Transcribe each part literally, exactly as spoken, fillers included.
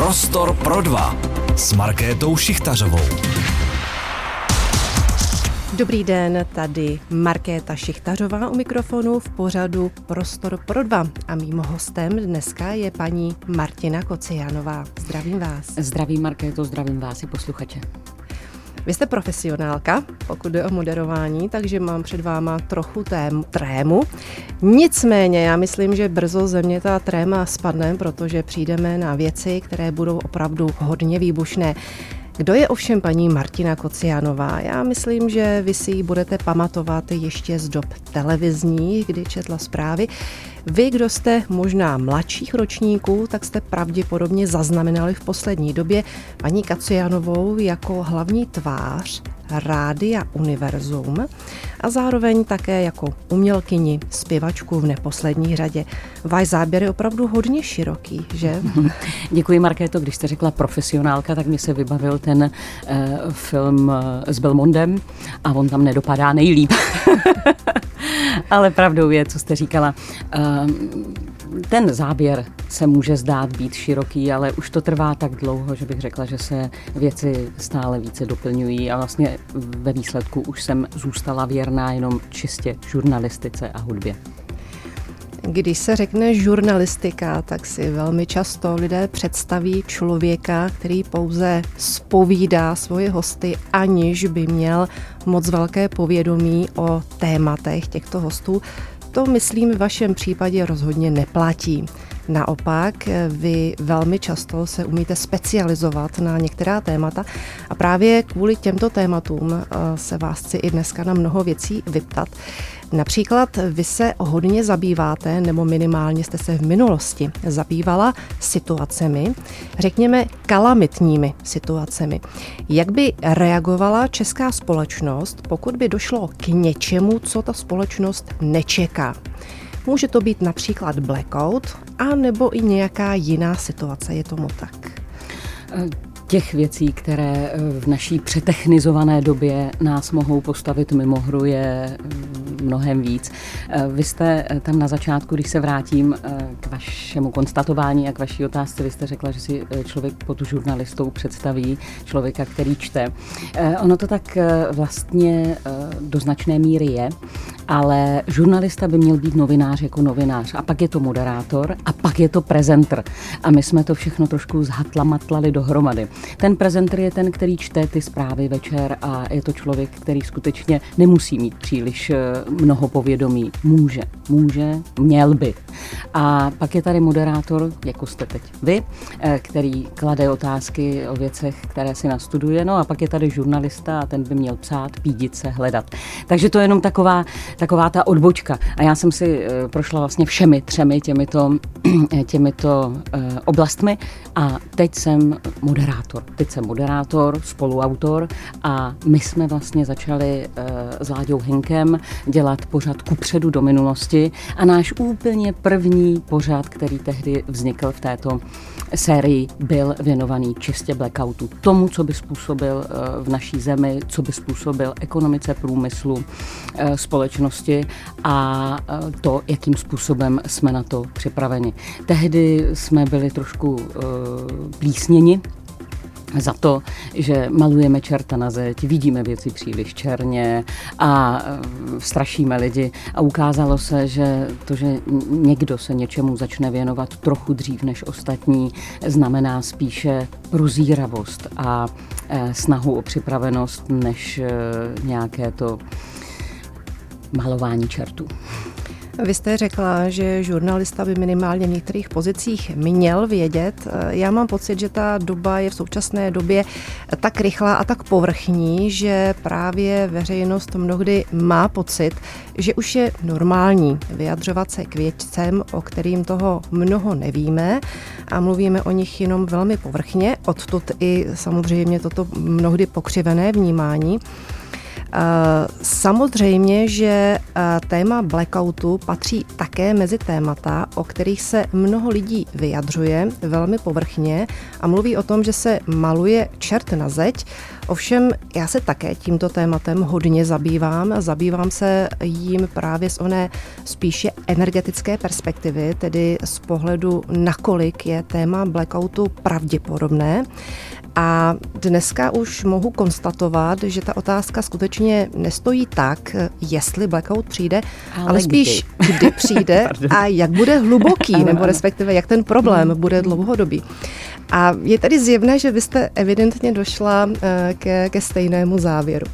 Prostor pro dva s Markétou Šichtařovou. Dobrý den, tady Markéta Šichtařová u mikrofonu v pořadu Prostor pro dva. A mým hostem dneska je paní Martina Kocianová. Zdravím vás. Zdravím, Markéto, zdravím vás i posluchače. Vy jste profesionálka, pokud jde o moderování, takže mám před váma trochu tém, trému. Nicméně já myslím, že brzo ze mě ta tréma spadne, protože přijdeme na věci, které budou opravdu hodně výbušné. Kdo je ovšem paní Martina Kocianová? Já myslím, že vy si ji budete pamatovat ještě z dob televizních, kdy četla zprávy. Vy, kdo jste možná mladších ročníků, tak jste pravděpodobně zaznamenali v poslední době paní Kocianovou jako hlavní tvář Rádia Univerzum a zároveň také jako umělkyni, zpěvačku v neposlední řadě. Váš záběr je opravdu hodně široký, že? Děkuji, Markéto. Když jste řekla profesionálka, tak mi se vybavil ten uh, film uh, s Belmondem a on tam nedopadá nejlíp. Ale pravdou je, co jste říkala. Uh, ten záběr se může zdát být široký, ale už to trvá tak dlouho, že bych řekla, že se věci stále více doplňují a vlastně ve výsledku už jsem zůstala věrná jenom čistě žurnalistice a hudbě. Když se řekne žurnalistika, tak si velmi často lidé představí člověka, který pouze zpovídá svoje hosty, aniž by měl moc velké povědomí o tématech těchto hostů. To, myslím, v vašem případě rozhodně neplatí. Naopak, vy velmi často se umíte specializovat na některá témata a právě kvůli těmto tématům se vás chci i dneska na mnoho věcí vyptat. Například vy se hodně zabýváte, nebo minimálně jste se v minulosti zabývala situacemi, řekněme kalamitními situacemi. Jak by reagovala česká společnost, pokud by došlo k něčemu, co ta společnost nečeká? Může to být například blackout, a nebo i nějaká jiná situace, je tomu tak? Těch věcí, které v naší přetechnizované době nás mohou postavit mimo hru, je mnohem víc. Vy jste tam na začátku, když se vrátím k vašemu konstatování a k vaší otázce, vy jste řekla, že si člověk pod žurnalistou představí člověka, který čte. Ono to tak vlastně do značné míry je, ale žurnalista by měl být novinář jako novinář a pak je to moderátor a pak je to prezenter. A my jsme to všechno trošku zhatla-matlali dohromady. Ten prezenter je ten, který čte ty zprávy večer a je to člověk, který skutečně nemusí mít příliš mnoho povědomí. Může, může, měl by. A pak je tady moderátor, jako jste teď vy, který klade otázky o věcech, které si nastuduje. No a pak je tady žurnalista a ten by měl psát, pídit se, hledat. Takže to je jenom taková, taková ta odbočka. A já jsem si prošla vlastně všemi třemi těmito, těmito oblastmi a teď jsem moderátor. Teď jsem moderátor, spoluautor a my jsme vlastně začali uh, s Láďou Hinkem dělat pořad Kupředu do minulosti a náš úplně první pořad, který tehdy vznikl v této sérii, byl věnovaný čistě blackoutu. Tomu, co by způsobil uh, v naší zemi, co by způsobil ekonomice, průmyslu, uh, společnosti a uh, to, jakým způsobem jsme na to připraveni. Tehdy jsme byli trošku uh, plísněni za to, že malujeme čerta na zeď, vidíme věci příliš černě a strašíme lidi. A ukázalo se, že to, že někdo se něčemu začne věnovat trochu dřív než ostatní, znamená spíše prozíravost a snahu o připravenost, než nějaké to malování čertů. Vy jste řekla, že žurnalista by minimálně v některých pozicích měl vědět. Já mám pocit, že ta doba je v současné době tak rychlá a tak povrchní, že právě veřejnost mnohdy má pocit, že už je normální vyjadřovat se k věcem, o kterým toho mnoho nevíme a mluvíme o nich jenom velmi povrchně. Odtud i samozřejmě toto mnohdy pokřivené vnímání. Samozřejmě, že téma blackoutu patří také mezi témata, o kterých se mnoho lidí vyjadřuje velmi povrchně a mluví o tom, že se maluje čert na zeď. Ovšem, já se také tímto tématem hodně zabývám. Zabývám se jím právě z oné spíše energetické perspektivy, tedy z pohledu, nakolik je téma blackoutu pravděpodobné. A dneska už mohu konstatovat, že ta otázka skutečně nestojí tak, jestli blackout přijde, ale, ale spíš kdy, kdy přijde a jak bude hluboký, nebo respektive jak ten problém bude dlouhodobý. A je tady zjevné, že vy jste evidentně došla ke, ke stejnému závěru.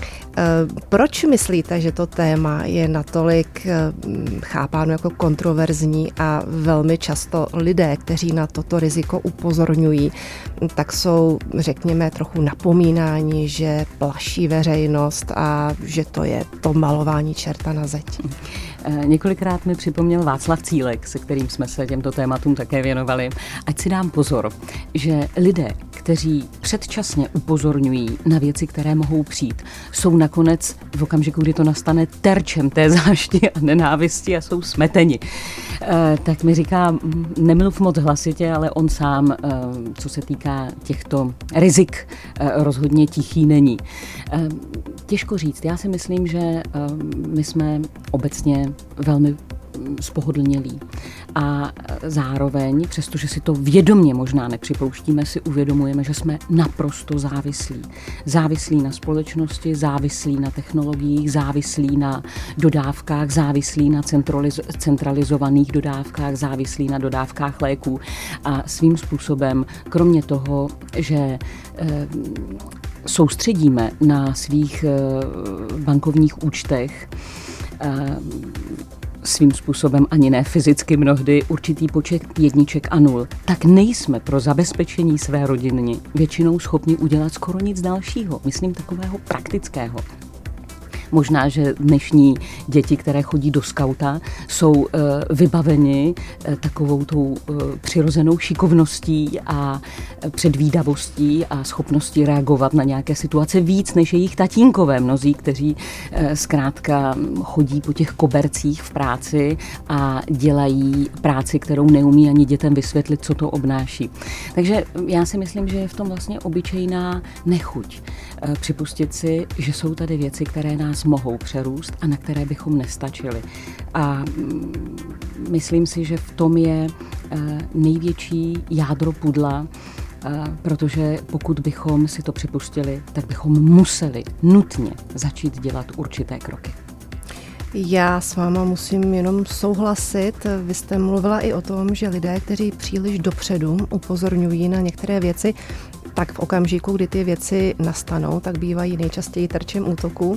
Proč myslíte, že to téma je natolik chápáno jako kontroverzní a velmi často lidé, kteří na toto riziko upozorňují, tak jsou, řekněme, trochu napomínáni, že plaší veřejnost a že to je to malování čerta na zeď? Několikrát mi připomněl Václav Cílek, se kterým jsme se těmto tématům také věnovali. Ať si dám pozor, že lidé, kteří předčasně upozorňují na věci, které mohou přijít, jsou nakonec v okamžiku, kdy to nastane, terčem té zášti a nenávisti a jsou smeteni. E, tak mi říká, nemluv moc hlasitě, ale on sám, e, co se týká těchto rizik, e, rozhodně tichý není. E, těžko říct. Já si myslím, že e, my jsme obecně velmi spohodlnělí. A zároveň, přestože si to vědomě možná nepřipouštíme, si uvědomujeme, že jsme naprosto závislí. Závislí na společnosti, závislí na technologiích, závislí na dodávkách, závislí na centraliz- centralizovaných dodávkách, závislí na dodávkách léků. A svým způsobem, kromě toho, že eh, soustředíme na svých eh, bankovních účtech eh, svým způsobem ani ne fyzicky mnohdy určitý počet jedniček a nul, tak nejsme pro zabezpečení své rodiny většinou schopni udělat skoro nic dalšího, myslím takového praktického. Možná, že dnešní děti, které chodí do skauta, jsou uh, vybaveni uh, takovou tou uh, přirozenou šikovností a předvídavostí a schopností reagovat na nějaké situace víc než jejich tatínkové. Mnozí, kteří uh, zkrátka chodí po těch kobercích v práci a dělají práci, kterou neumí ani dětem vysvětlit, co to obnáší. Takže já si myslím, že je v tom vlastně obyčejná nechuť uh, připustit si, že jsou tady věci, které nás mohou přerůst a na které bychom nestačili. A myslím si, že v tom je největší jádro pudla, protože pokud bychom si to připustili, tak bychom museli nutně začít dělat určité kroky. Já s váma musím jenom souhlasit. Vy jste mluvila i o tom, že lidé, kteří příliš dopředu upozorňují na některé věci, tak v okamžiku, kdy ty věci nastanou, tak bývají nejčastěji terčem útoku.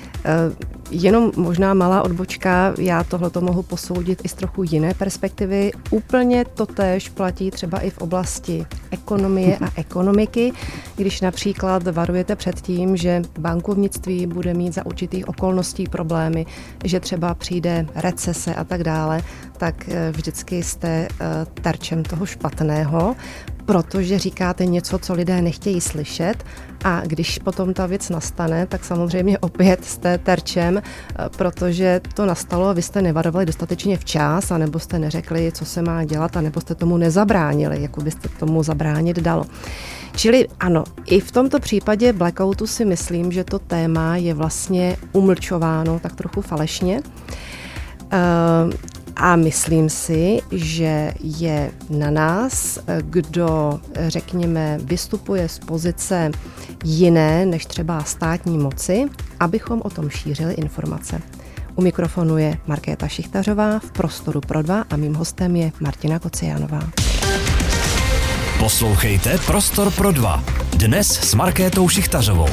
Jenom možná malá odbočka, já tohleto mohu posoudit i z trochu jiné perspektivy. Úplně totéž platí třeba i v oblasti ekonomie a ekonomiky, když například varujete před tím, že bankovnictví bude mít za určitých okolností problémy, že třeba přijde recese a tak dále, tak vždycky jste terčem toho špatného, protože říkáte něco, co lidé nechtějí slyšet, a když potom ta věc nastane, tak samozřejmě opět jste terčem, protože to nastalo a vy jste nevarovali dostatečně včas, anebo jste neřekli, co se má dělat, anebo jste tomu nezabránili, jako byste tomu zabránit dalo. Čili ano, i v tomto případě blackoutu si myslím, že to téma je vlastně umlčováno tak trochu falešně. Uh, A myslím si, že je na nás, kdo, řekněme, vystupuje z pozice jiné než třeba státní moci, abychom o tom šířili informace. U mikrofonu je Markéta Šichtařová v Prostoru pro dva a mým hostem je Martina Kocianová. Poslouchejte Prostor pro dva. Dnes s Markétou Šichtařovou.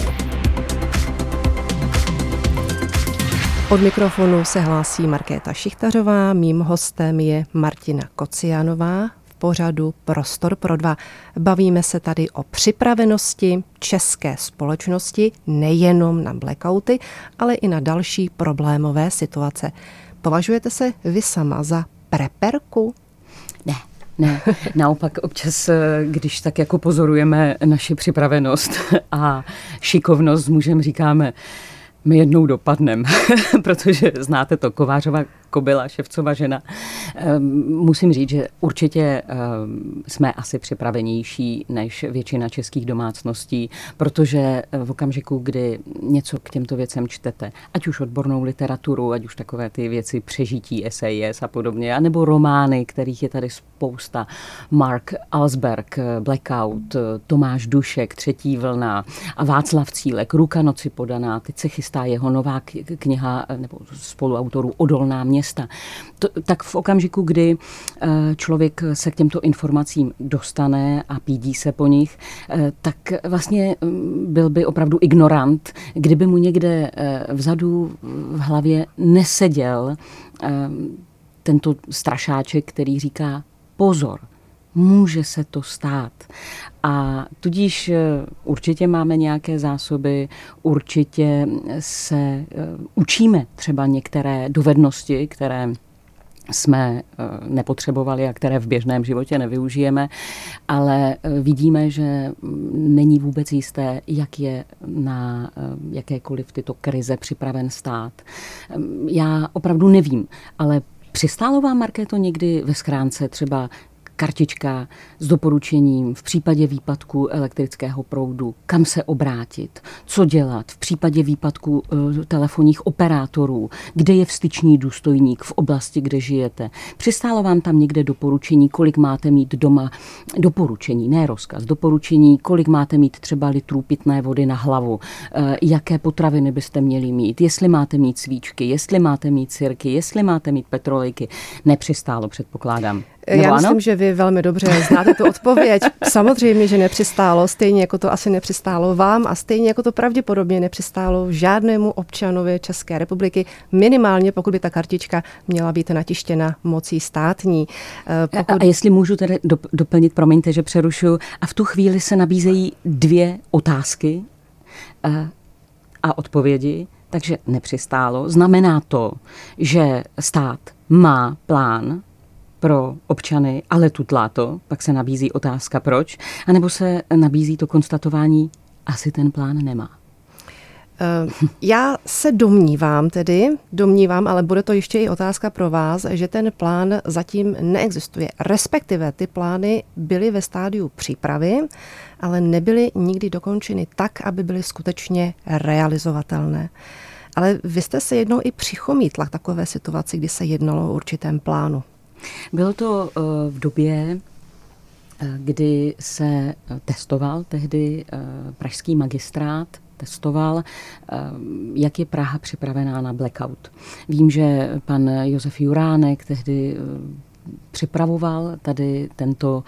Od mikrofonu se hlásí Markéta Šichtařová, mým hostem je Martina Kocianová v pořadu Prostor pro dva. Bavíme se tady o připravenosti české společnosti nejenom na blackouty, ale i na další problémové situace. Považujete se vy sama za preperku? Ne. Ne, naopak občas, když tak jako pozorujeme naši připravenost a šikovnost s mužem, říkáme, My jednou dopadneme, protože znáte to, Kovářova kobyla, Ševcova žena. Musím říct, že určitě jsme asi připravenější než většina českých domácností, protože v okamžiku, kdy něco k těmto věcem čtete, ať už odbornou literaturu, ať už takové ty věci přežití, esejes a podobně, anebo romány, kterých je tady spousta, Mark Alsberg, Blackout, Tomáš Dušek, Třetí vlna a Václav Cílek, Ruka noci podaná, teď se chystá jeho nová kniha nebo spoluautorů Odolná města. To, tak v okamžiku, kdy člověk se k těmto informacím dostane a pídí se po nich, tak vlastně byl by opravdu ignorant, kdyby mu někde vzadu v hlavě neseděl tento strašáček, který říká pozor, může se to stát. A tudíž určitě máme nějaké zásoby, určitě se učíme třeba některé dovednosti, které jsme nepotřebovali a které v běžném životě nevyužijeme, ale vidíme, že není vůbec jisté, jak je na jakékoliv tyto krize připraven stát. Já opravdu nevím, ale přistálo vám, Markéto, někdy ve schránce třeba kartička s doporučením v případě výpadku elektrického proudu, kam se obrátit, co dělat v případě výpadku uh, telefonních operátorů, kde je vstyčný důstojník v oblasti, kde žijete. Přistálo vám tam někde doporučení, kolik máte mít doma, doporučení, ne rozkaz, doporučení, kolik máte mít třeba litrů pitné vody na hlavu, uh, jaké potraviny byste měli mít, jestli máte mít svíčky, jestli máte mít sirky, jestli máte mít petrolejky. Nepřistálo, předpokládám. Nebo Já myslím, ano? že vy velmi dobře znáte tu odpověď. Samozřejmě, že nepřistálo, stejně jako to asi nepřistálo vám a stejně jako to pravděpodobně nepřistálo žádnému občanovi České republiky, minimálně pokud by ta kartička měla být natištěna mocí státní. Pokud... A, a jestli můžu tedy doplnit, promiňte, že přerušuju, a v tu chvíli se nabízejí dvě otázky a, a odpovědi, takže nepřistálo. Znamená to, že stát má plán pro občany, ale tutlá to, pak se nabízí otázka proč, anebo se nabízí to konstatování, asi ten plán nemá. Já se domnívám tedy, domnívám, ale bude to ještě i otázka pro vás, že ten plán zatím neexistuje. Respektive ty plány byly ve stádiu přípravy, ale nebyly nikdy dokončeny tak, aby byly skutečně realizovatelné. Ale vy jste se jednou i přichomítla k takové situaci, kdy se jednalo o určitém plánu. Bylo to v době, kdy se testoval tehdy pražský magistrát, testoval, jak je Praha připravená na blackout. Vím, že pan Josef Juránek tehdy připravoval tady tento,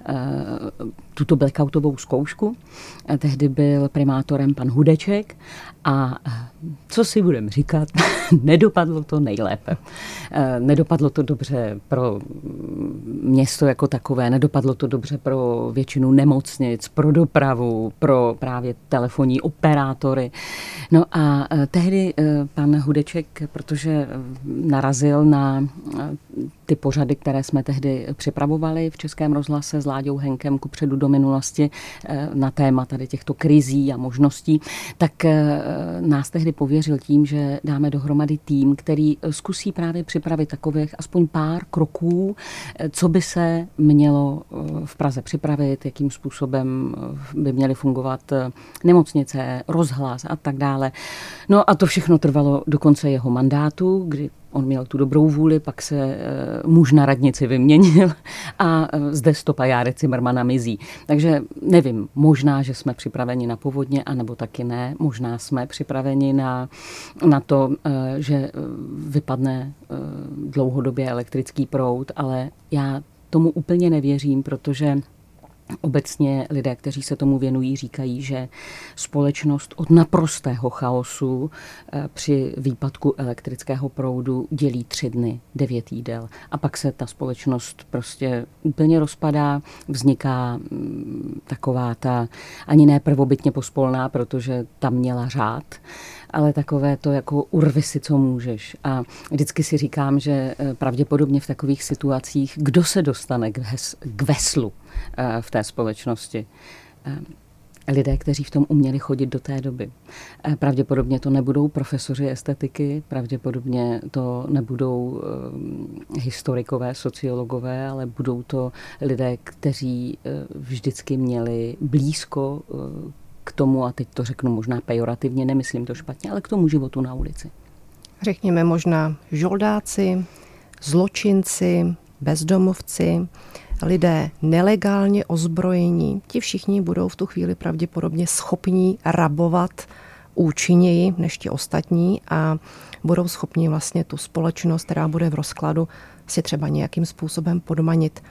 tuto blackoutovou zkoušku. Tehdy byl primátorem pan Hudeček a co si budeme říkat, nedopadlo to nejlépe. Nedopadlo to dobře pro město jako takové, nedopadlo to dobře pro většinu nemocnic, pro dopravu, pro právě telefonní operátory. No a tehdy pan Hudeček, protože narazil na ty pořady, které jsme tehdy připravovali v Českém rozhlase s Láďou Henkem kupředu do minulosti na téma tady těchto krizí a možností, tak nás tehdy pověřil tím, že dáme dohromady tým, který zkusí právě připravit takových aspoň pár kroků, co by se mělo v Praze připravit, jakým způsobem by měly fungovat nemocnice, rozhlas a tak dále. No a to všechno trvalo do konce jeho mandátu, kdy on měl tu dobrou vůli, pak se muž na radnici vyměnil a zde stopa Járy Cimrmana mizí. Takže nevím, možná, že jsme připraveni na povodně, anebo taky ne. Možná jsme připraveni na, na to, že vypadne dlouhodobě elektrický proud, ale já tomu úplně nevěřím, protože obecně lidé, kteří se tomu věnují, říkají, že společnost od naprostého chaosu při výpadku elektrického proudu dělí tři dny, devět jídel. A pak se ta společnost prostě úplně rozpadá, vzniká taková ta ani ne prvobytně pospolná, protože tam měla řád, ale takové to jako urvi si, co můžeš. A vždycky si říkám, že pravděpodobně v takových situacích, kdo se dostane k, hes, k veslu v té společnosti. lidé, kteří v tom uměli chodit do té doby. Pravděpodobně to nebudou profesoři estetiky, pravděpodobně to nebudou historikové, sociologové, ale budou to lidé, kteří vždycky měli blízko k tomu, a teď to řeknu možná pejorativně, nemyslím to špatně, ale k tomu životu na ulici. Řekněme možná žoldáci, zločinci, bezdomovci, lidé nelegálně ozbrojení, ti všichni budou v tu chvíli pravděpodobně schopní rabovat účinněji než ti ostatní a budou schopni vlastně tu společnost, která bude v rozkladu, si třeba nějakým způsobem podmanit.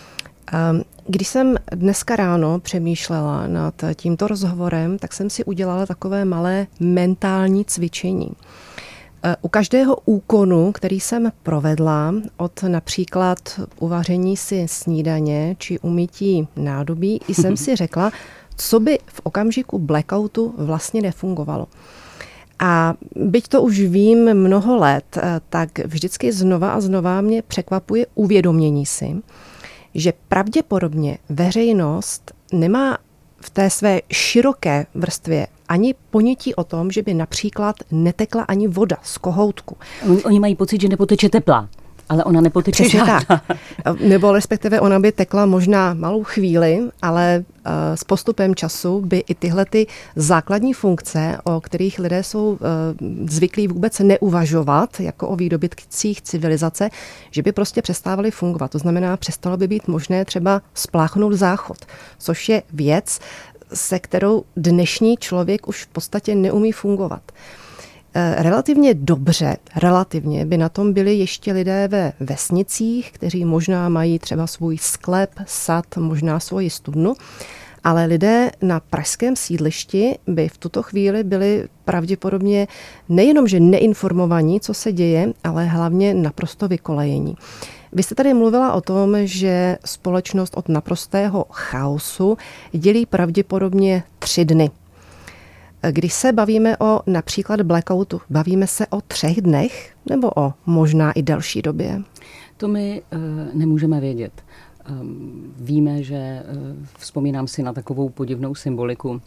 Když jsem dneska ráno přemýšlela nad tímto rozhovorem, tak jsem si udělala takové malé mentální cvičení. U každého úkonu, který jsem provedla, od například uvaření si snídaně či umytí nádobí, jsem si řekla, co by v okamžiku blackoutu vlastně nefungovalo. A byť to už vím mnoho let, tak vždycky znova a znova mě překvapuje uvědomění si, že pravděpodobně veřejnost nemá v té své široké vrstvě ani ponětí o tom, že by například netekla ani voda z kohoutku. Oni, oni mají pocit, že nepoteče teplá, ale ona nepoteče žádná. Tak. Nebo respektive ona by tekla možná malou chvíli, ale uh, s postupem času by i tyhle ty základní funkce, o kterých lidé jsou uh, zvyklí vůbec neuvažovat, jako o výdobytcích civilizace, že by prostě přestávaly fungovat. To znamená, přestalo by být možné třeba spláchnout záchod, což je věc, se kterou dnešní člověk už v podstatě neumí fungovat. Relativně dobře, relativně by na tom byli ještě lidé ve vesnicích, kteří možná mají třeba svůj sklep, sad, možná svoji studnu, ale lidé na pražském sídlišti by v tuto chvíli byli pravděpodobně nejenom, že neinformovaní, co se děje, ale hlavně naprosto vykolejení. Vy jste tady mluvila o tom, že společnost od naprostého chaosu dělí pravděpodobně tři dny. Když se bavíme o například blackoutu, bavíme se o třech dnech nebo o možná i delší době? To my uh, nemůžeme vědět. Um, víme, že uh, vzpomínám si na takovou podivnou symboliku. Uh,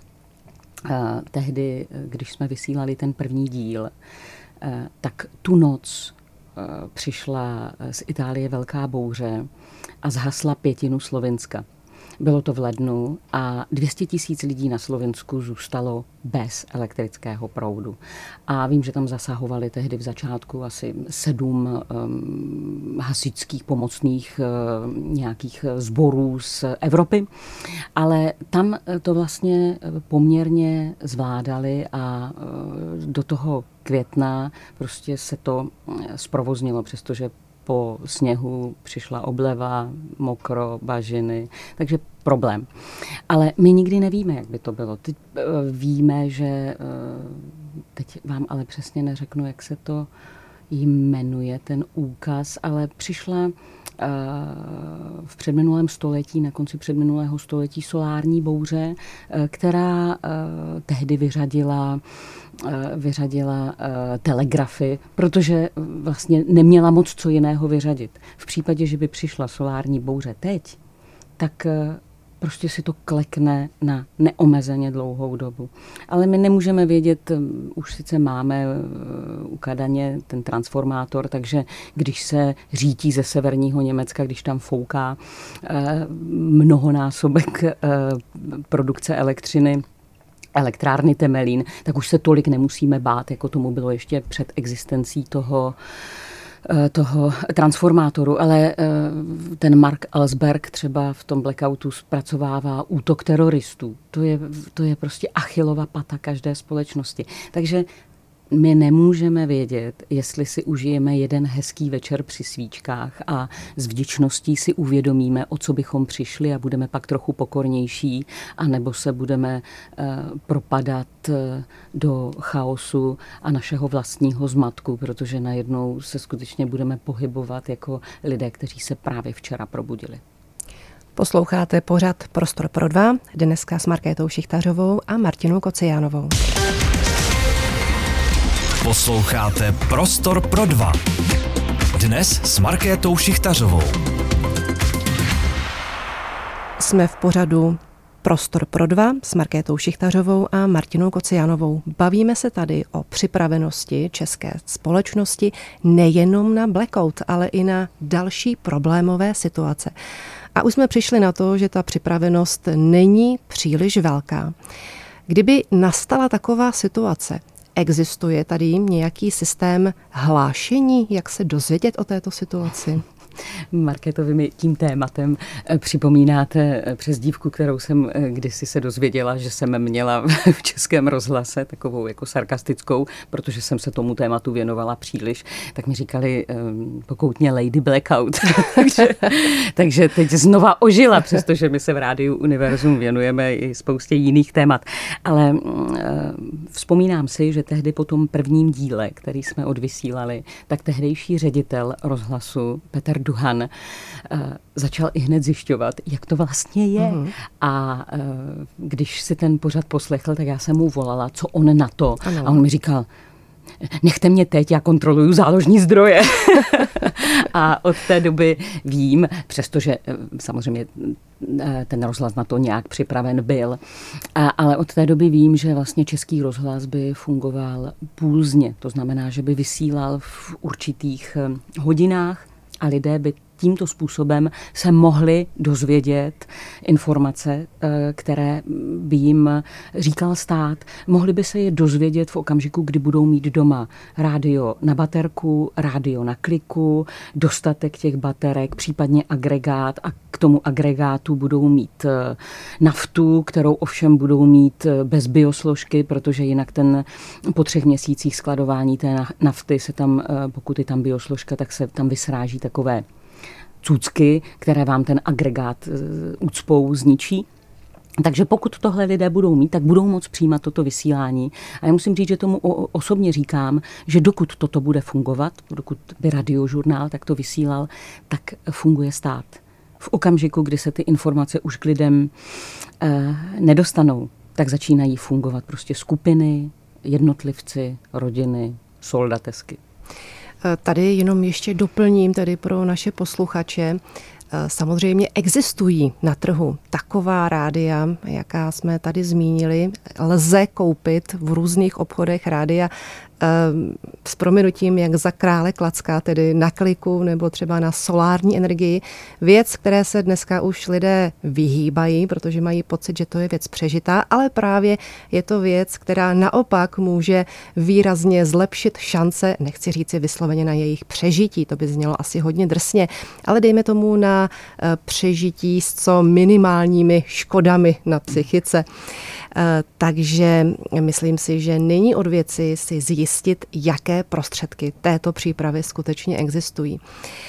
tehdy, když jsme vysílali ten první díl, uh, tak tu noc uh, přišla z Itálie velká bouře a zhasla pětinu Slovinska. Bylo to v lednu a dvě stě tisíc lidí na Slovensku zůstalo bez elektrického proudu. A vím, že tam zasahovali tehdy v začátku asi sedm um, hasičských pomocných uh, nějakých sborů z Evropy, ale tam to vlastně poměrně zvládali a uh, do toho května prostě se to zprovoznilo, přestože po sněhu přišla obleva, mokro, bažiny, takže problém. Ale my nikdy nevíme, jak by to bylo. Teď víme, že, teď vám ale přesně neřeknu, jak se to jmenuje, ten úkaz, ale přišla v předminulém století, na konci předminulého století solární bouře, která tehdy vyřadila vyřadila telegrafy, protože vlastně neměla moc co jiného vyřadit. V případě, že by přišla solární bouře teď, tak prostě si to klekne na neomezeně dlouhou dobu. Ale my nemůžeme vědět, už sice máme u Kadaně ten transformátor, takže když se řítí ze severního Německa, když tam fouká mnohonásobek produkce elektřiny, elektrárny Temelín, tak už se tolik nemusíme bát, jako tomu bylo ještě před existencí toho, toho transformátoru. Ale ten Mark Ellsberg třeba v tom blackoutu zpracovává útok teroristů. To je, to je prostě Achillova pata každé společnosti. Takže my nemůžeme vědět, jestli si užijeme jeden hezký večer při svíčkách a s vděčností si uvědomíme, o co bychom přišli a budeme pak trochu pokornější, anebo se budeme uh, propadat uh, do chaosu a našeho vlastního zmatku, protože najednou se skutečně budeme pohybovat jako lidé, kteří se právě včera probudili. Posloucháte pořad Prostor pro dva, dneska s Markétou Šichtařovou a Martinou Kociánovou. Posloucháte Prostor pro dva. Dnes s Markétou Šichtařovou. Jsme v pořadu Prostor pro dva s Markétou Šichtařovou a Martinou Kocianovou. Bavíme se tady o připravenosti české společnosti nejenom na blackout, ale i na další problémové situace. A už jsme přišli na to, že ta připravenost není příliš velká. Kdyby nastala taková situace, existuje tady nějaký systém hlášení, jak se dozvědět o této situaci? Markéto, vy mi tím tématem připomínáte přezdívku, kterou jsem kdysi se dozvěděla, že jsem měla v Českém rozhlase, takovou jako sarkastickou, protože jsem se tomu tématu věnovala příliš, tak mi říkali pokoutně Lady Blackout. takže, takže teď znova ožila, přestože my se v Rádiu Univerzum věnujeme i spoustě jiných témat. Ale uh, vzpomínám si, že tehdy po tom prvním díle, který jsme odvysílali, tak tehdejší ředitel rozhlasu Petr Duhan uh, začal i hned zjišťovat, jak to vlastně je. Mm. A uh, když si ten pořad poslechl, tak já jsem mu volala, co on na to. Ano. A on mi říkal, nechte mě teď, já kontroluju záložní zdroje. A od té doby vím, přestože samozřejmě ten rozhlas na to nějak připraven byl, a, ale od té doby vím, že vlastně Český rozhlas by fungoval pulzně. To znamená, že by vysílal v určitých hodinách a lidé by tímto způsobem se mohli dozvědět informace, které by jim říkal stát. Mohli by se je dozvědět v okamžiku, kdy budou mít doma rádio na baterku, rádio na kliku, dostatek těch baterek, případně agregát a k tomu agregátu budou mít naftu, kterou ovšem budou mít bez biosložky, protože jinak ten po třech měsících skladování té nafty se tam, pokud je tam biosložka, tak se tam vysráží takové cucky, které vám ten agregát ucpou, zničí. Takže pokud tohle lidé budou mít, tak budou moct přijímat toto vysílání. A já musím říct, že tomu osobně říkám, že dokud toto bude fungovat, dokud by Radiožurnál takto vysílal, tak funguje stát. V okamžiku, kdy se ty informace už k lidem eh, nedostanou, tak začínají fungovat prostě skupiny, jednotlivci, rodiny, soldatesky. Tady jenom ještě doplním tedy pro naše posluchače. Samozřejmě existují na trhu taková rádia, jaká jsme tady zmínili. Lze koupit v různých obchodech rádia s prominutím jak za krále klacka, tedy na kliku nebo třeba na solární energii. Věc, které se dneska už lidé vyhýbají, protože mají pocit, že to je věc přežitá, ale právě je to věc, která naopak může výrazně zlepšit šance, nechci říci vysloveně na jejich přežití, to by znělo asi hodně drsně, ale dejme tomu na přežití s co minimálními škodami na psychice. Takže myslím si, že není od věci si zjistit, jaké prostředky této přípravy skutečně existují.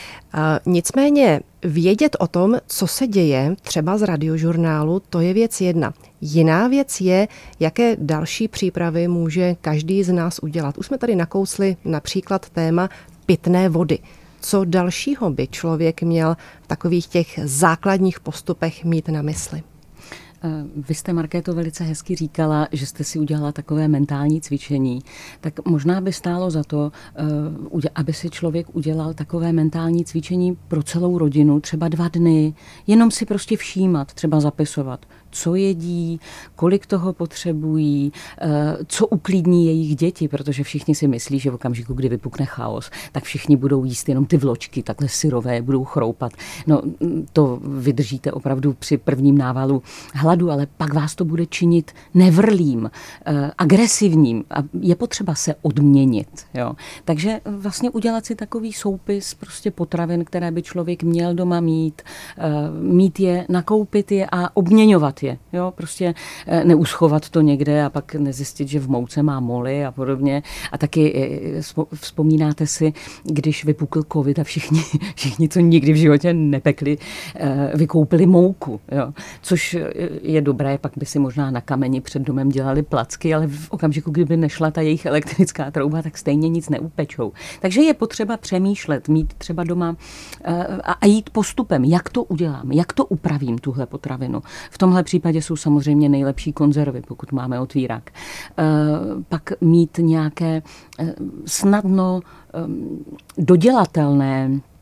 Nicméně vědět o tom, co se děje třeba z Radiožurnálu, to je věc jedna. Jiná věc je, jaké další přípravy může každý z nás udělat. Už jsme tady nakousli například téma pitné vody. Co dalšího by člověk měl v takových těch základních postupech mít na mysli? Vy jste, Markéto, velice hezky říkala, že jste si udělala takové mentální cvičení. Tak možná by stálo za to, aby si člověk udělal takové mentální cvičení pro celou rodinu, třeba dva dny, jenom si prostě všímat, třeba zapisovat, co jedí, kolik toho potřebují, co uklidní jejich děti, protože všichni si myslí, že v okamžiku, kdy vypukne chaos, tak všichni budou jíst jenom ty vločky, takhle syrové, budou chroupat. No, to vydržíte opravdu při prvním návalu hladu, ale pak vás to bude činit nevrlým, agresivním a je potřeba se odměnit. Jo. Takže vlastně udělat si takový soupis prostě potravin, které by člověk měl doma mít, mít je, nakoupit je a obměňovat je. Jo, prostě neuschovat to někde a pak nezjistit, že v mouce má moly a podobně. A taky vzpomínáte si, když vypukl covid a všichni, všichni co nikdy v životě nepekli, vykoupili mouku. Jo. Což je dobré, pak by si možná na kameni před domem dělali placky, ale v okamžiku, kdyby nešla ta jejich elektrická trouba, tak stejně nic neupečou. Takže je potřeba přemýšlet, mít třeba doma a jít postupem, jak to udělám, jak to upravím, tuhle potravinu. V tomhle případě jsou samozřejmě nejlepší konzervy, pokud máme otvírák. Pak mít nějaké snadno dodělatelné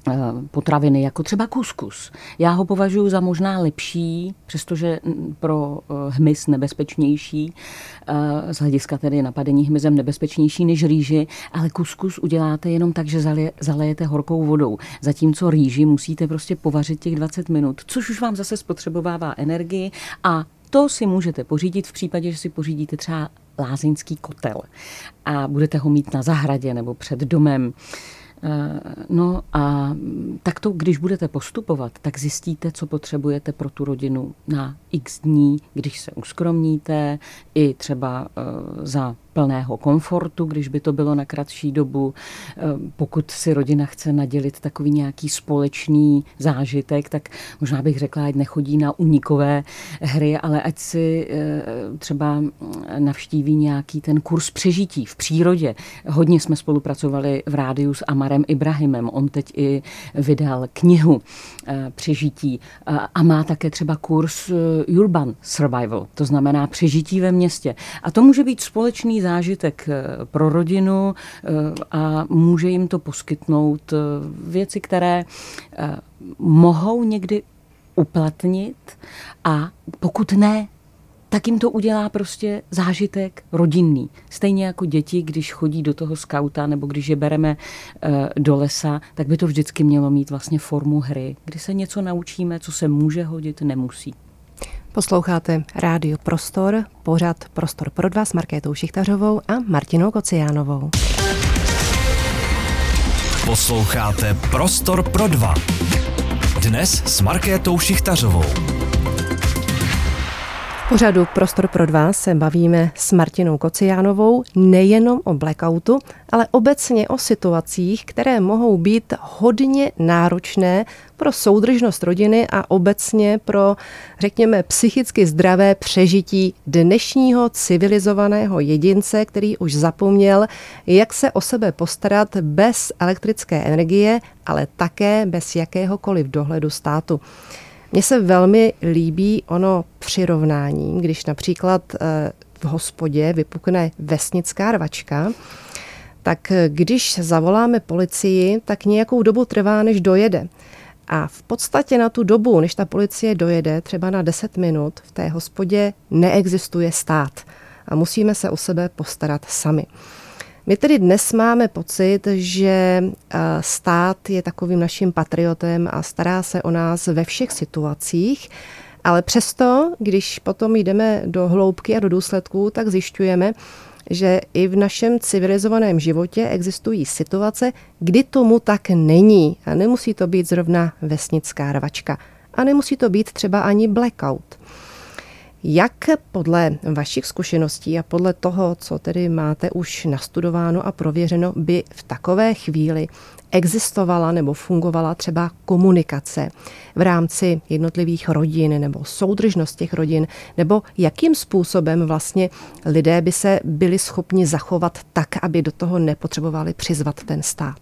potraviny, jako třeba kuskus. Já ho považuji za možná lepší, přestože pro hmyz nebezpečnější, z hlediska tedy napadení hmyzem nebezpečnější než rýži, ale kuskus uděláte jenom tak, že zalejete horkou vodou. Zatímco rýži musíte prostě povařit těch dvacet minut, což už vám zase spotřebovává energii a to si můžete pořídit v případě, že si pořídíte třeba lázeňský kotel a budete ho mít na zahradě nebo před domem. No a takto, když budete postupovat, tak zjistíte, co potřebujete pro tu rodinu na x dní, když se uskromníte, i třeba za plného komfortu, když by to bylo na kratší dobu. Pokud si rodina chce nadělit takový nějaký společný zážitek, tak možná bych řekla, ať nechodí na únikové hry, ale ať si třeba navštíví nějaký ten kurz přežití v přírodě. Hodně jsme spolupracovali v rádiu s Amarem Ibrahimem. On teď i vydal knihu Přežití a má také třeba kurz Urban Survival, to znamená přežití ve městě. A to může být společný zážitek pro rodinu a může jim to poskytnout věci, které mohou někdy uplatnit a pokud ne, tak jim to udělá prostě zážitek rodinný. Stejně jako děti, když chodí do toho skauta nebo když je bereme do lesa, tak by to vždycky mělo mít vlastně formu hry, kdy se něco naučíme, co se může hodit, nemusí. Posloucháte Rádio Prostor, pořad Prostor pro dva s Markétou Šichtařovou a Martinou Kociánovou. Posloucháte Prostor pro dva. Dnes s Markétou Šichtařovou. V pořadu Prostor pro dva se bavíme s Martinou Kociánovou nejenom o blackoutu, ale obecně o situacích, které mohou být hodně náročné pro soudržnost rodiny a obecně pro, řekněme, psychicky zdravé přežití dnešního civilizovaného jedince, který už zapomněl, jak se o sebe postarat bez elektrické energie, ale také bez jakéhokoliv dohledu státu. Mně se velmi líbí ono přirovnání, když například v hospodě vypukne vesnická rvačka, tak když zavoláme policii, tak nějakou dobu trvá, než dojede. A v podstatě na tu dobu, než ta policie dojede, třeba na deset minut, v té hospodě neexistuje stát a musíme se o sebe postarat sami. My tedy dnes máme pocit, že stát je takovým naším patriotem a stará se o nás ve všech situacích, ale přesto, když potom jdeme do hloubky a do důsledků, tak zjišťujeme, že i v našem civilizovaném životě existují situace, kdy tomu tak není. A nemusí to být zrovna vesnická rvačka. A nemusí to být třeba ani blackout. Jak podle vašich zkušeností a podle toho, co tedy máte už nastudováno a prověřeno, by v takové chvíli existovala nebo fungovala třeba komunikace v rámci jednotlivých rodin nebo soudržnost těch rodin, nebo jakým způsobem vlastně lidé by se byli schopni zachovat tak, aby do toho nepotřebovali přizvat ten stát?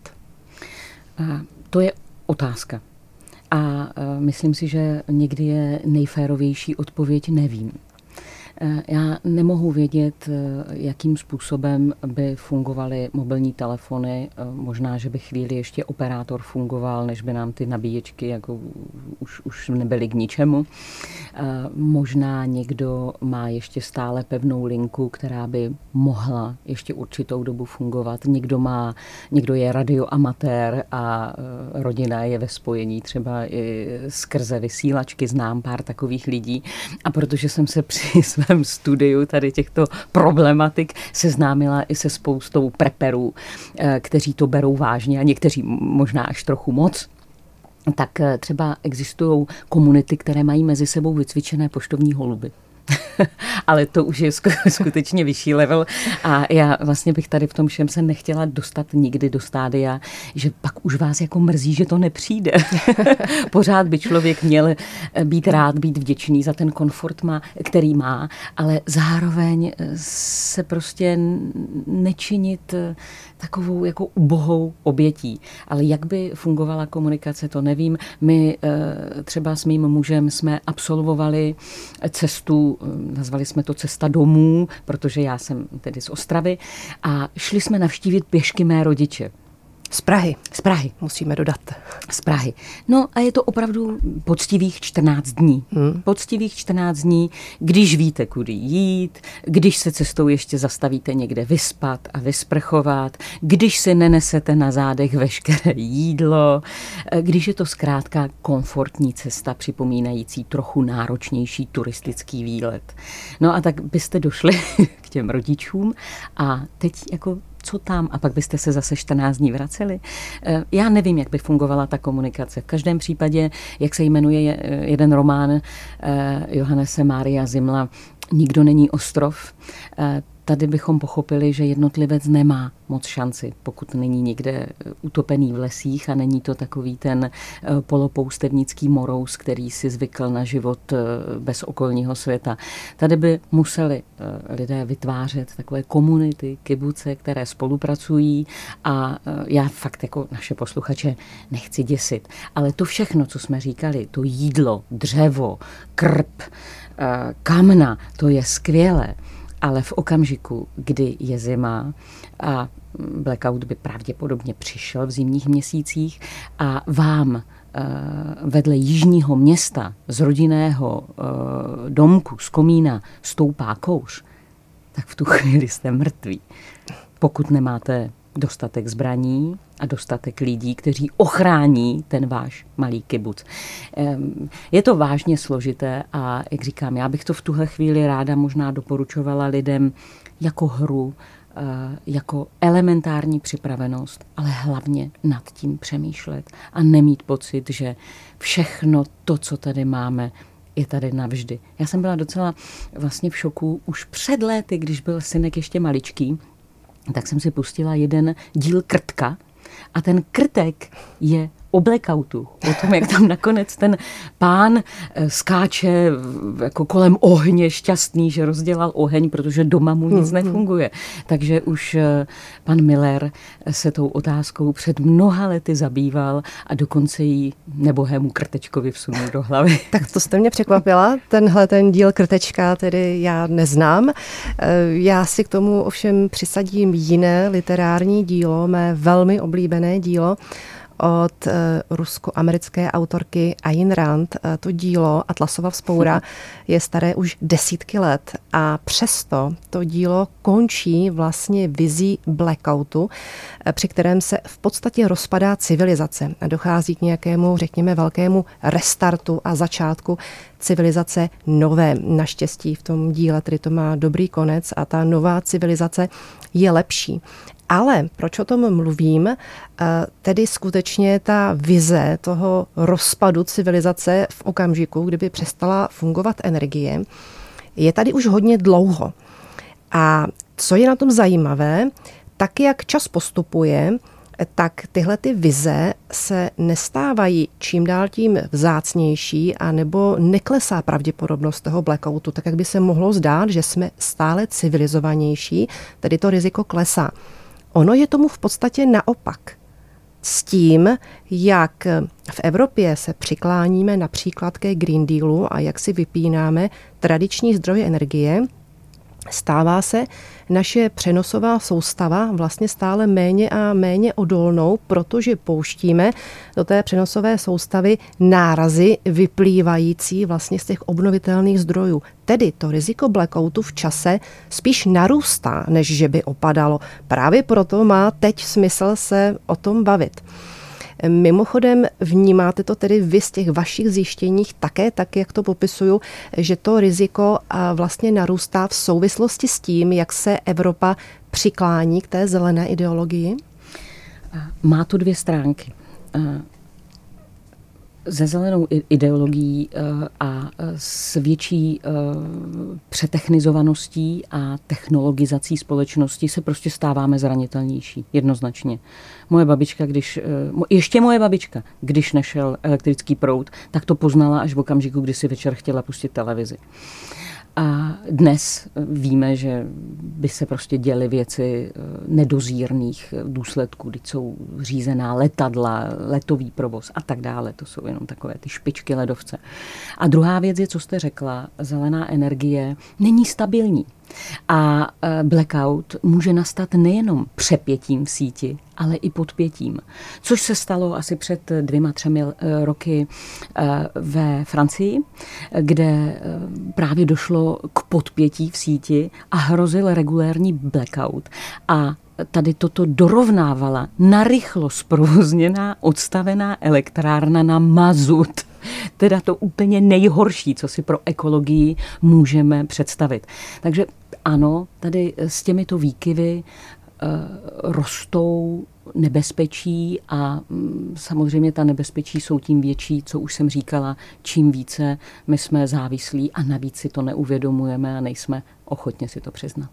A to je otázka. A myslím si, že někdy je nejférovější odpověď nevím. Já nemohu vědět, jakým způsobem by fungovaly mobilní telefony. Možná, že by chvíli ještě operátor fungoval, než by nám ty nabíječky jako už, už nebyly k ničemu. Možná někdo má ještě stále pevnou linku, která by mohla ještě určitou dobu fungovat. Někdo má, někdo je radioamatér a rodina je ve spojení třeba i skrze vysílačky. Znám pár takových lidí. A protože jsem se při svém studiu tady těchto problematik seznámila i se spoustou preperů, kteří to berou vážně a někteří možná až trochu moc, tak třeba existují komunity, které mají mezi sebou vycvičené poštovní holuby. Ale to už je skutečně vyšší level a já vlastně bych tady v tom všem se nechtěla dostat nikdy do stádia, že pak už vás jako mrzí, že to nepřijde. Pořád by člověk měl být rád, být vděčný za ten komfort, má, který má, ale zároveň se prostě nečinit takovou jako ubohou obětí. Ale jak by fungovala komunikace, to nevím. My třeba s mým mužem jsme absolvovali cestu, nazvali jsme to cesta domů, protože já jsem tedy z Ostravy a šli jsme navštívit pěšky mé rodiče. Z Prahy. Z Prahy. Musíme dodat. Z Prahy. No a je to opravdu poctivých čtrnáct dní. Hmm. Poctivých čtrnáct dní, když víte, kudy jít, když se cestou ještě zastavíte někde vyspat a vysprchovat, když si nenesete na zádech veškeré jídlo, když je to zkrátka komfortní cesta připomínající trochu náročnější turistický výlet. No a tak byste došli k těm rodičům a teď jako co tam? A pak byste se zase čtrnáct dní vraceli? Já nevím, jak by fungovala ta komunikace. V každém případě, jak se jmenuje jeden román Johannese Maria Zimla, Nikdo není ostrov, tady bychom pochopili, že jednotlivec nemá moc šanci, pokud není někde utopený v lesích a není to takový ten polopoustevnický morous, který si zvykl na život bez okolního světa. Tady by museli lidé vytvářet takové komunity, kibuce, které spolupracují a já fakt jako naše posluchače nechci děsit, ale to všechno, co jsme říkali, to jídlo, dřevo, krb, kamna, to je skvělé. Ale v okamžiku, kdy je zima a blackout by pravděpodobně přišel v zimních měsících a vám vedle jižního města z rodinného domku, z komína stoupá kouř, tak v tu chvíli jste mrtví. Pokud nemáte dostatek zbraní a dostatek lidí, kteří ochrání ten váš malý kibuc. Je to vážně složité a, jak říkám, já bych to v tuhle chvíli ráda možná doporučovala lidem jako hru, jako elementární připravenost, ale hlavně nad tím přemýšlet a nemít pocit, že všechno to, co tady máme, je tady navždy. Já jsem byla docela vlastně v šoku už před léty, když byl synek ještě maličký, tak jsem si pustila jeden díl Krtka a ten Krtek je o blackoutu, o tom, jak tam nakonec ten pán skáče jako kolem ohně šťastný, že rozdělal oheň, protože doma mu nic nefunguje. Takže už pan Miller se tou otázkou před mnoha lety zabýval a dokonce jí nebohému Krtečkovi vsunul do hlavy. Tak to jste mě překvapila, tenhle ten díl Krtečka tedy já neznám. Já si k tomu ovšem přisadím jiné literární dílo, mé velmi oblíbené dílo, od rusko-americké autorky Ayn Rand. To dílo Atlasova vzpoura je staré už desítky let a přesto to dílo končí vlastně vizí blackoutu, při kterém se v podstatě rozpadá civilizace a dochází k nějakému, řekněme, velkému restartu a začátku civilizace nové. Naštěstí v tom díle tedy to má dobrý konec a ta nová civilizace je lepší. Ale proč o tom mluvím? Tedy skutečně ta vize toho rozpadu civilizace v okamžiku, kdyby přestala fungovat energie, je tady už hodně dlouho. A co je na tom zajímavé, tak jak čas postupuje, tak tyhle ty vize se nestávají čím dál tím vzácnější a nebo neklesá pravděpodobnost toho blackoutu, tak jak by se mohlo zdát, že jsme stále civilizovanější, tedy to riziko klesá. Ono je tomu v podstatě naopak. S tím, jak v Evropě se přikláníme například ke Green Dealu a jak si vypínáme tradiční zdroje energie, stává se naše přenosová soustava vlastně stále méně a méně odolnou, protože pouštíme do té přenosové soustavy nárazy vyplývající vlastně z těch obnovitelných zdrojů. Tedy to riziko blackoutu v čase spíš narůstá, než že by opadalo. Právě proto má teď smysl se o tom bavit. Mimochodem vnímáte to tedy vy z těch vašich zjištěních také, tak jak to popisuju, že to riziko vlastně narůstá v souvislosti s tím, jak se Evropa přiklání k té zelené ideologii? Má to dvě stránky. Se zelenou ideologií a s větší přetechnizovaností a technologizací společnosti se prostě stáváme zranitelnější, jednoznačně. Moje babička, když, ještě moje babička, když nešel elektrický proud, tak to poznala až v okamžiku, kdy si večer chtěla pustit televizi. A dnes víme, že by se prostě děly věci nedozírných důsledků, když jsou řízená letadla, letový provoz a tak dále. To jsou jenom takové ty špičky ledovce. A druhá věc je, co jste řekla, zelená energie není stabilní. A blackout může nastat nejenom přepětím v síti, ale i podpětím. Což se stalo asi před dvěma, třemi roky ve Francii, kde právě došlo k podpětí v síti a hrozil regulérní blackout. A tady toto dorovnávala narychlo zprovozněná, odstavená elektrárna na mazut. Teda to úplně nejhorší, co si pro ekologii můžeme představit. Takže ano, tady s těmito výkyvy uh, rostou nebezpečí a um, samozřejmě ta nebezpečí jsou tím větší, co už jsem říkala, čím více my jsme závislí a navíc si to neuvědomujeme a nejsme ochotně si to přiznat.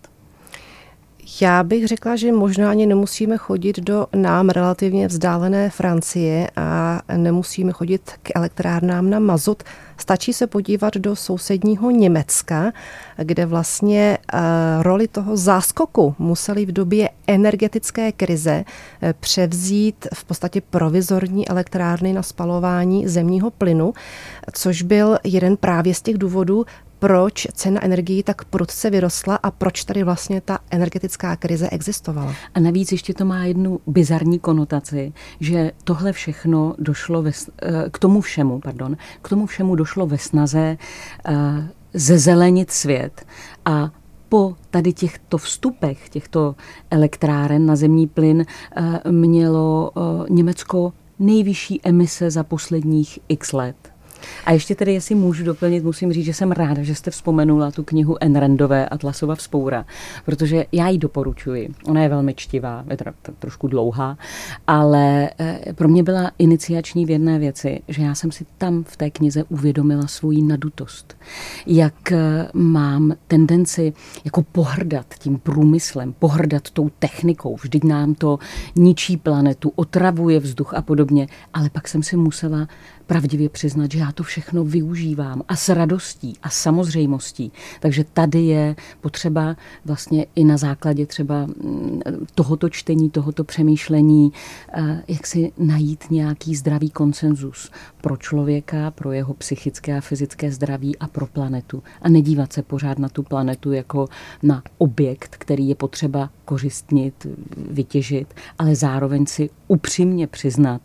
Já bych řekla, že možná ani nemusíme chodit do nám relativně vzdálené Francie a nemusíme chodit k elektrárnám na mazut. Stačí se podívat do sousedního Německa, kde vlastně roli toho záskoku museli v době energetické krize převzít v podstatě provizorní elektrárny na spalování zemního plynu, což byl jeden právě z těch důvodů, proč cena energií tak prudce vyrostla a proč tady vlastně ta energetická krize existovala. A navíc ještě to má jednu bizarní konotaci, že tohle všechno došlo ve, k tomu všemu, pardon, k tomu všemu došlo ve snaze uh, zezelenit svět a po tady těchto vstupech, těchto elektráren na zemní plyn uh, mělo uh, Německo nejvyšší emise za posledních x let. A ještě tedy, jestli můžu doplnit, musím říct, že jsem ráda, že jste vzpomenula tu knihu Ayn Randové Atlasova vzpoura, protože já ji doporučuji. Ona je velmi čtivá, je teda trošku dlouhá, ale pro mě byla iniciační v jedné věci, že já jsem si tam v té knize uvědomila svoji nadutost. Jak mám tendenci jako pohrdat tím průmyslem, pohrdat tou technikou, vždyť nám to ničí planetu, otravuje vzduch a podobně, ale pak jsem si musela pravdivě přiznat, že já to všechno využívám a s radostí a samozřejmostí. Takže tady je potřeba vlastně i na základě třeba tohoto čtení, tohoto přemýšlení, jak si najít nějaký zdravý konsenzus pro člověka, pro jeho psychické a fyzické zdraví a pro planetu. A nedívat se pořád na tu planetu jako na objekt, který je potřeba kořistnit, vytěžit, ale zároveň si upřímně přiznat,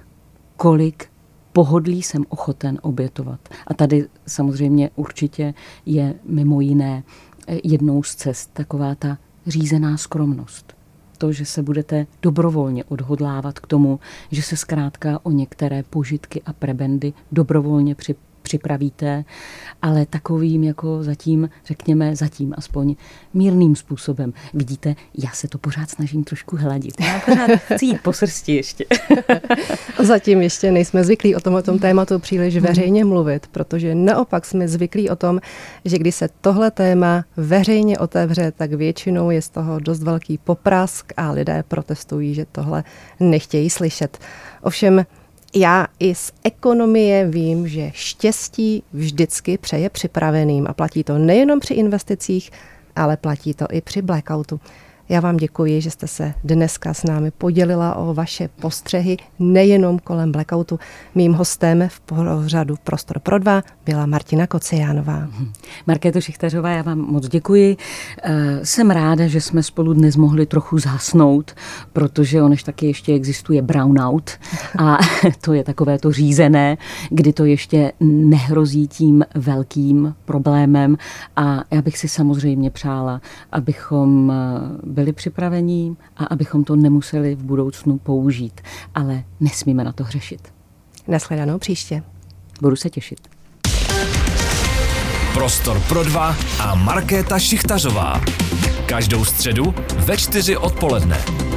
kolik pohodlí jsem ochoten obětovat. A tady samozřejmě určitě je mimo jiné jednou z cest taková ta řízená skromnost. To, že se budete dobrovolně odhodlávat k tomu, že se zkrátka o některé požitky a prebendy dobrovolně při připravíte, ale takovým jako zatím, řekněme zatím aspoň mírným způsobem. Vidíte, já se to pořád snažím trošku hladit. Já pořád chci jít po srsti ještě. Zatím ještě nejsme zvyklí o tomto tématu příliš veřejně mluvit, protože naopak jsme zvyklí o tom, že když se tohle téma veřejně otevře, tak většinou je z toho dost velký poprask a lidé protestují, že tohle nechtějí slyšet. Ovšem, já i z ekonomie vím, že štěstí vždycky přeje připraveným a platí to nejenom při investicích, ale platí to i při blackoutu. Já vám děkuji, že jste se dneska s námi podělila o vaše postřehy nejenom kolem blackoutu. Mým hostem v pořadu Prostor pro dva byla Martina Kociánová. Markéto Šichtařová, já vám moc děkuji. Jsem ráda, že jsme spolu dnes mohli trochu zhasnout, protože onež taky ještě existuje brownout a to je takové to řízené, kdy to ještě nehrozí tím velkým problémem a já bych si samozřejmě přála, abychom byli připravení a abychom to nemuseli v budoucnu použít, ale nesmíme na to hřešit. Nashledanou příště. Budu se těšit. Prostor pro dva a Markéta Šichtařová. Každou středu ve čtyři odpoledne.